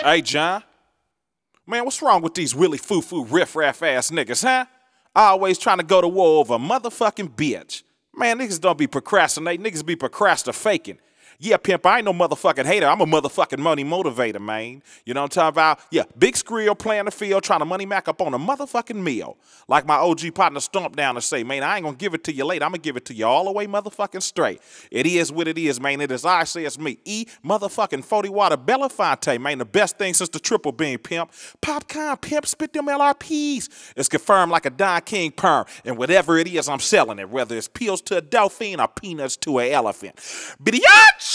Hey, John. Man, what's wrong with these willy foo-foo riff-raff ass niggas, huh? Always trying to go to war over a motherfucking bitch. Man, niggas don't be procrastinating, niggas be procrastinating. Yeah, pimp, I ain't no motherfucking hater. I'm a motherfucking money motivator, man. You know what I'm talking about? Yeah, big skrill playing the field, trying to money mac up on a motherfucking meal. Like my OG partner Stomp down and say, man, I ain't gonna give it to you later. I'm gonna give it to you all the way motherfucking straight. It is what it is, man. It is I say it's me. Motherfucking 40 water Belafonte, man. The best thing since the triple beam, pimp. Popcorn, pimp, spit them LRPs. It's confirmed like a Don King perm. And whatever it is, I'm selling it. Whether it's pills to a dolphin or peanuts to an elephant. Bitch!